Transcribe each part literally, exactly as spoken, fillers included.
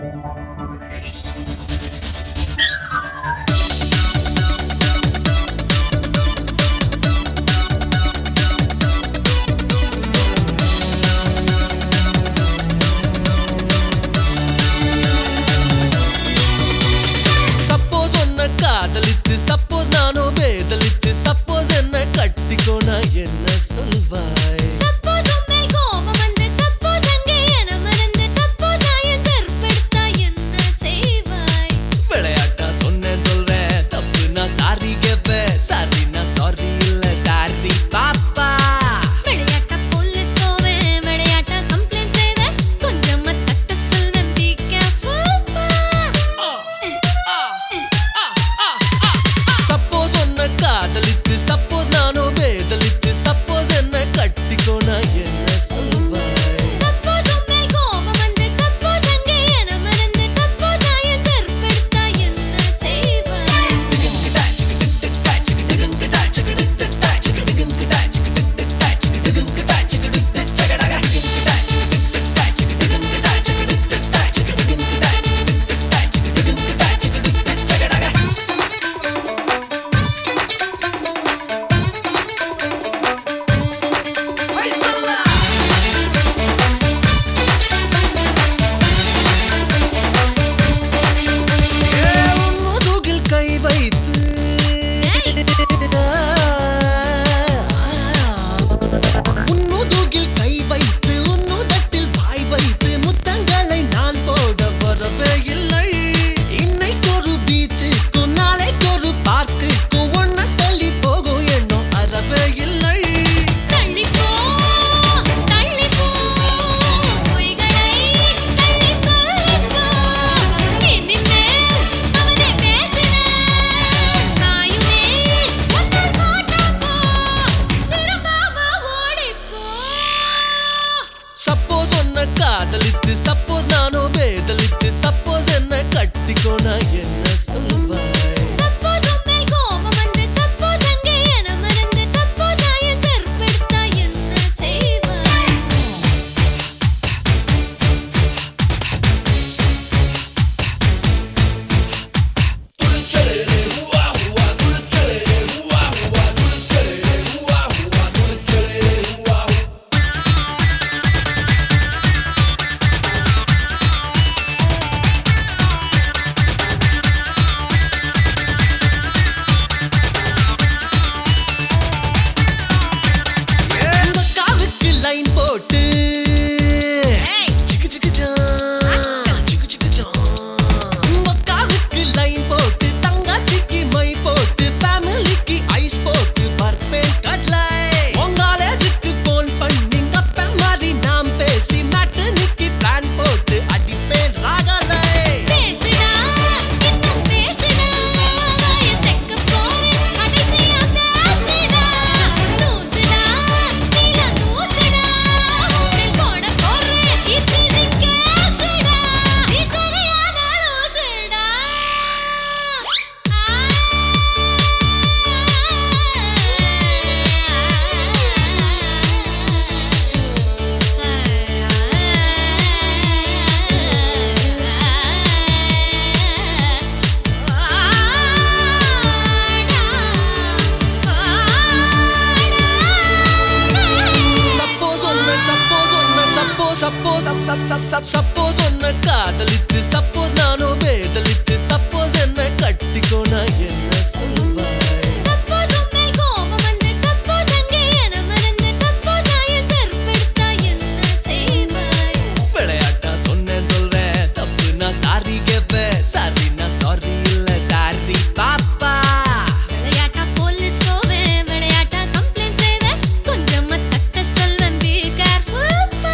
Suppose, suppose, suppose ஒன்ன காதலிச்சு suppose நானும் வேதலிச்சு suppose என்ன கட்டிக்கோ நான் என்ன சொல்வாய் suppose உன்மேல் கோபம் வந்து suppose அங்கே என மறந்து suppose நான் செருப்படுத்தா என்ன செய்வாய் விளையாட்டா சொன்னேன் சொல்றேன் தப்பு நான் சாரி கேப்பேன் சாரி நான் சாரி இல்ல சாரி பாப்பா விளையாட்டா போலீஸ் போவேன் விளையாட்டா கம்ப்ளைண்ட் செய்வேன் கொஞ்சமா தட்ட சொல்வேன் be careful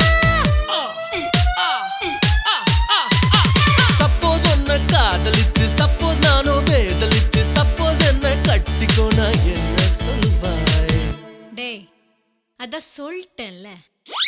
காதலிச்சு suppose நானும் வேதலிச்சு suppose என்ன கட்டிக்கோ நான் என்ன சொல்வாய் டேய் அத சொல்லிட்டேன்ல